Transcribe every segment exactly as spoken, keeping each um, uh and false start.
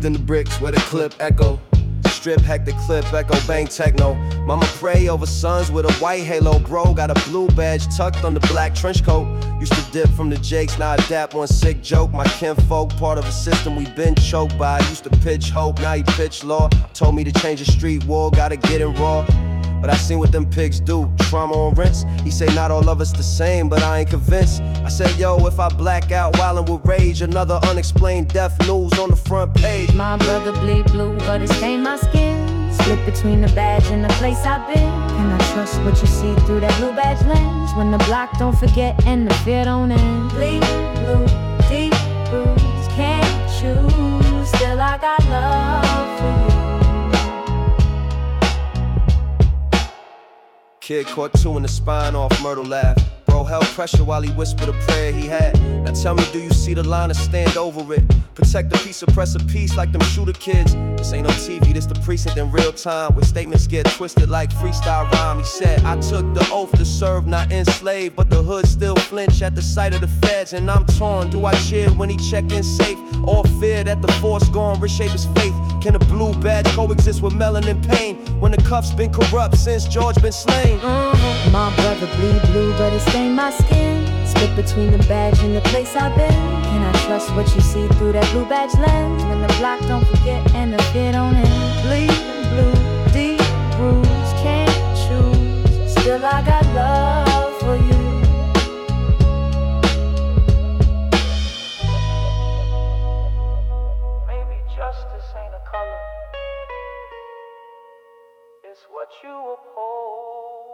Raised in the bricks where the clip echo. Strip hack the clip, echo bang techno. Mama pray over sons with a white halo. Bro got a blue badge tucked on the black trench coat. Used to dip from the jakes, now I dap one sick joke. My kinfolk, part of a system we been choked by. Used to pitch hope, now he pitch law. Told me to change the street war, gotta get it raw. But I seen what them pigs do, trauma on rinse. He say not all of us the same, but I ain't convinced. I said, yo, if I black out wildin' with rage, another unexplained death news on the front page. My brother bleed blue, but it stained my skin. Split between the badge and the place I've been. Can I trust what you see through that blue badge lens? When the block don't forget and the fear don't end. Bleed blue, deep bruise, can't choose. Still I got love for you. Kid caught two in the spine off Myrtle laugh. Bro held pressure while he whispered a prayer he had. Now tell me, do you see the line or stand over it? Protect the peace, suppress a peace like them shooter kids. This ain't on T V, this the precinct in real time, where statements get twisted like freestyle rhyme. He said, I took the oath to serve, not enslave, but the hood still flinch at the sight of the feds. And I'm torn, do I cheer when he check in safe? Or fear that the force gone reshape his faith? Can a blue badge coexist with melanin pain when the cuff's been corrupt since George been slain? Mm-hmm. My brother bleed blue, but it stained my skin. Split between the badge and the place I've been. Can I trust what you see through that blue badge lens? When the block don't forget and the fear don't end. Bleeding blue, deep bruise, can't choose. Still I got love for you. Maybe justice ain't a color, it's what you uphold.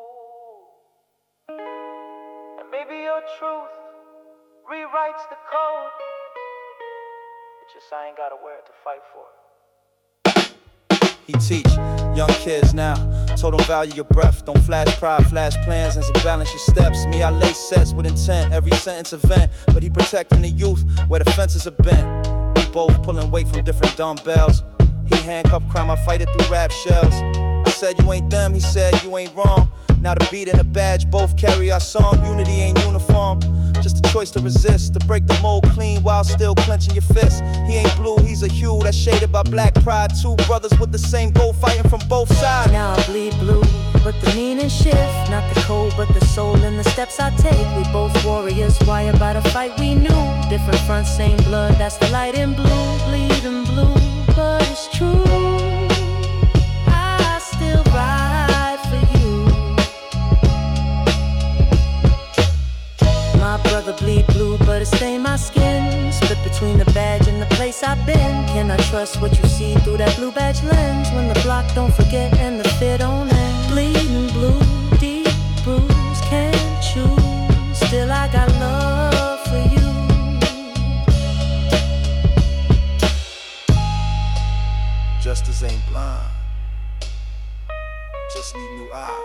And maybe your truth rewrites the code. It's just I ain't gotta wear it to fight for it. He teach young kids now, told them value your breath. Don't flash pride, flash plans, and to balance your steps. Me, I lay sets with intent, every sentence event. But he protecting the youth where the fences are bent. We both pulling weight from different dumbbells. He handcuffed crime, I fight it through rap shells. I said you ain't them, he said you ain't wrong. Now the beat and the badge both carry our song. Unity ain't uniform, just a choice to resist, to break the mold clean while still clenching your fist. He ain't blue, he's a hue that's shaded by black pride. Two brothers with the same goal fighting from both sides. Now I bleed blue, but the meaning shift. Not the code, but the soul and the steps I take. We both warriors, wired by the fight we knew. Different fronts, same blood, that's the light in blue. Bleeding blue, but it's true. I still ride for you. My brother bleed blue, but it stained my skin. Split between the badge and the place I've been. Can I trust what you see through that blue badge lens? When the block don't forget and the fear don't end. Bleeding blue, deep bruise, can't choose. Still I got love for you. Justice ain't blind, just need new eyes.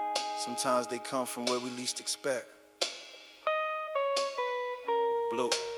Sometimes they come from where we least expect. Blue.